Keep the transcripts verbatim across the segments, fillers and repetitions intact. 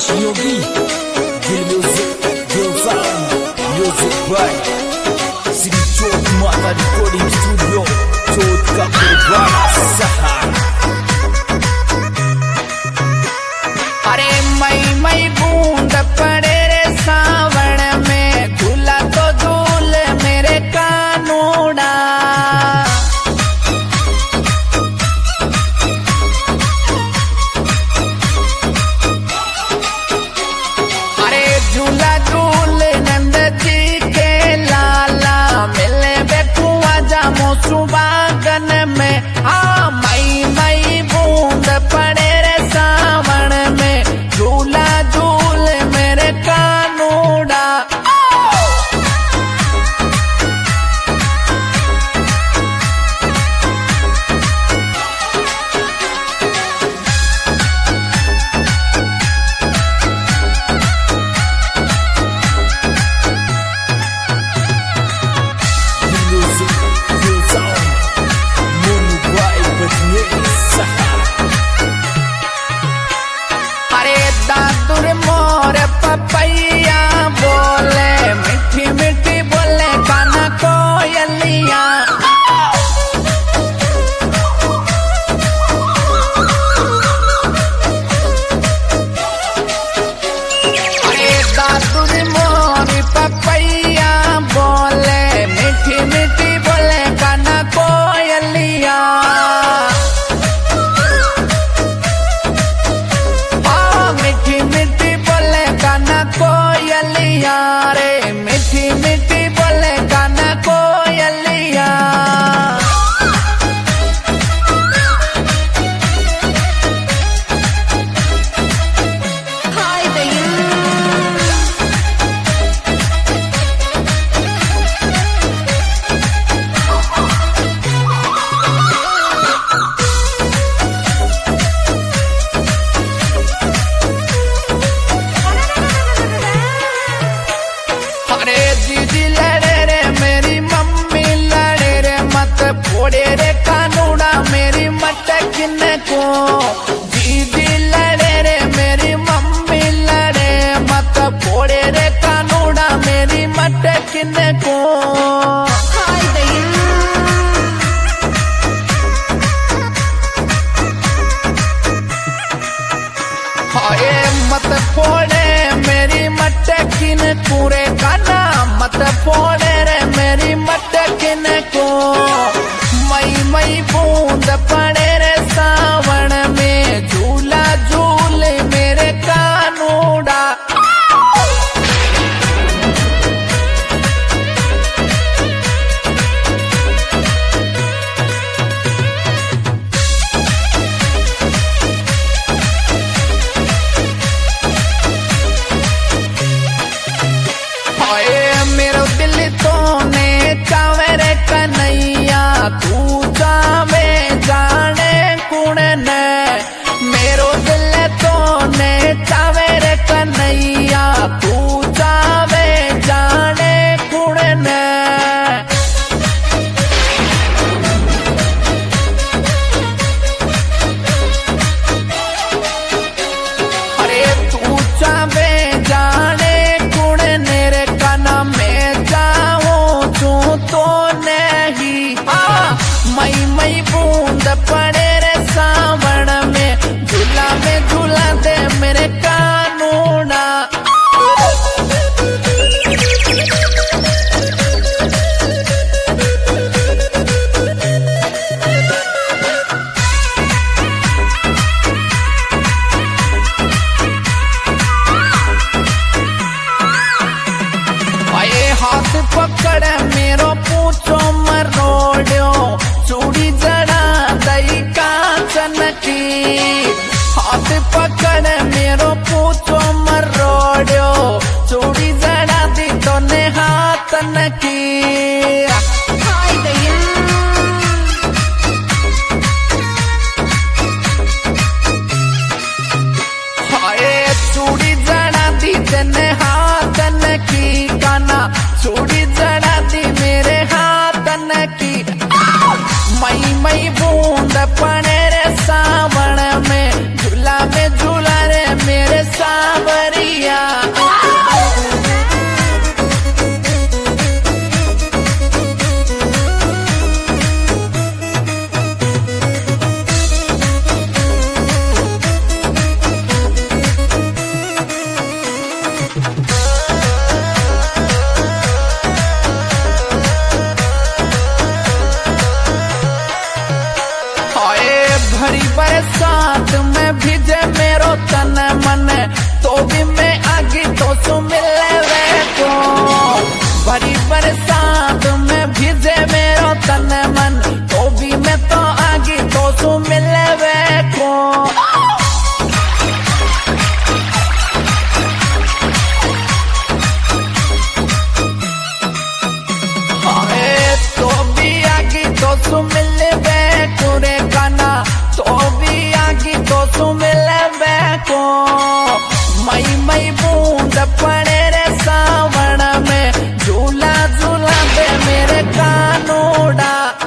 Yogi, Gil Music, Gil Sound, Music by Sri Chot Mata Recording Studio, Chot Kapurwala, Sahar. अरे मई मई बूंद पड़े रे सावण में, झूला तो झूल मेरे कानूड़ा। अरे झूला झूल नंद जी के लाला, मिले बेकुआ जामो सुबागन में। हाँ मई मई बूंद पड़े रे सावण में, झूला झूल मेरे कानूड़ा। Music, Gil Sound, Mono by Batni Sahar. अरे दादुर मोर पपैया बोले, मीठी मीठी बोले काना कोयलिया। अरे दादुर मोर पपैया बोले, मीठी मीठी बोले काना कोयलिया। मीठी मीठी बोले गाना कोयलिया रे, मीठी मीठी बोले गाना कोयलिया। हाय दैया अरे दीदी लड़े रे मेरी मम्मी लड़े रे, मत फोड़े रे कानूड़ा मेरी मटकिन को। दीदी लड़े रे मेरी मम्मी लड़े, मत फोड़े रे कानूड़ा मेरी मटकिन को। हाय दैया हाय मत फोड़े मेरी मटकिन पूरे काना, मत फोड़े रे मेरी मटकिन को। मई मई बूंद पड़े रे सावण में, झूला झूल मेरे कानूड़ा। हाय मेरो दिल तो ने चावे रे कन्हैया, तू जावे जाने कुण ने। मेरो दिल तो ने चावे रे कन्हैया, तू जावे जाने कुण ने। अरे तू चावे जाने कुण ने रे काना, मैं जाऊं तू तो नहीं। हाँ मई मई बूंद पड़े रे सावण में, झूला में झूला दे मेरे कानूड़ा। आए हाथ पकड़ मेरो पूछो मरोड़ो, चूड़ी जड़ा दई कांचन की। हाथ पकड़ मेरो पूछो मरोड़ो, चूड़ी जड़ा दी दोने हाथन की। हाय दैया हाय चूड़ी जड़ा दी दोने हाथन की, काना चूड़ी जड़ा दी मेरे हाथन की। मई मई बूंद पड़े रे सावण में, झूला में झूला रे मेरे सावण। तो भी मैं आगी तो सु मिले को भरी बरसात में भीजे मेरो तन मन तो भी मैं तो आगी तो सु मिले को तो भी आगी तो सु मिले को रे काना तो भी आगी तो सु मिले को मई मई बूंद पड़े रे सावण में झूला झूला दे मेरे कानूड़ा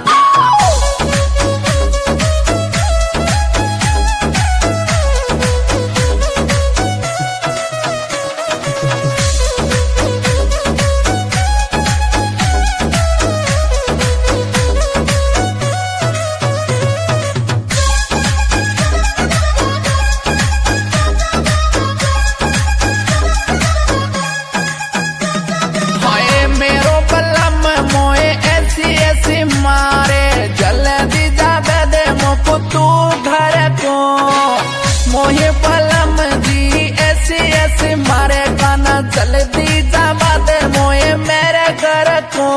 मारे जल्दी जाबे दे मोको तू घर को मोहे पलम जी ऐसी ऐसी मारे काना जल्दी जाबा दे मोहे मेरे घर को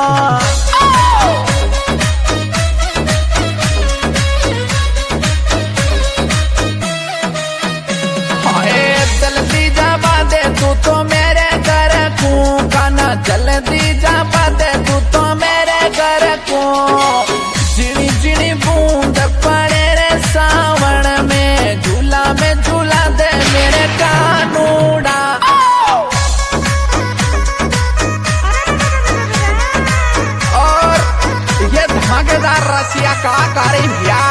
हाय जल्दी जाबा दे तू तो मेरे घर को काना जल्दी जाबा दे तू तो मेरे घर को जिनी जिनी बूंद पड़े रे सावण में झूला में झूला दे मेरे कानूड़ा और ये धमाकेदार रसिया का कारी भैया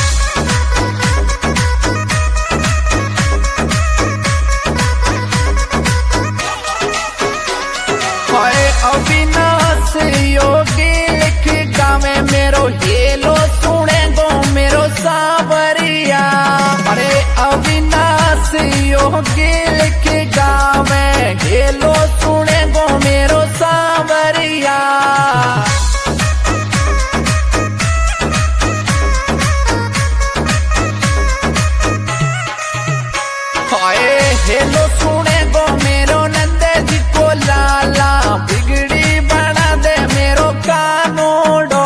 अविनाश योगी लिख गावे मेरो हेलो सुने गो मेरो सावरिया अरे अविनाश योगी लिख गावे हेलो सुने गो मेरो सावरिया हाय हेलो सुने गो मेरो नंद जी को लाला बिगड़ी बना दे मेरो कानूडो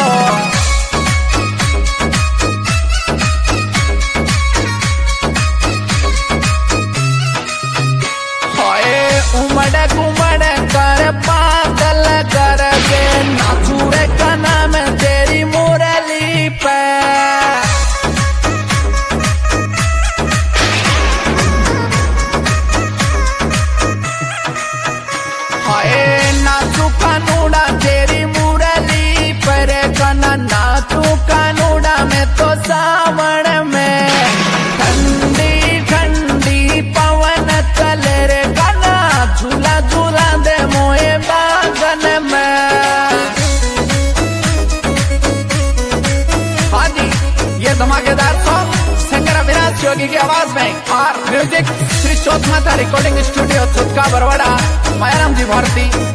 हाय उमड़ घुमड़ कर पागल कर के नाचूरे का नाम तेरी मुरली पे नाचू कानूड़ा तेरी मुरली पर कना नाचू कानूड़ा में तो सावण में ठंडी ठंडी पवन चले रे कना झूला झूला दे मोए बागन में हाँ जी ये धमाकेदार सॉन्ग सिंगर अविनाश योगी की आवाज में और music Shri Chauth Mata recording studio Chutka Barwada Mayaram ji Bharti.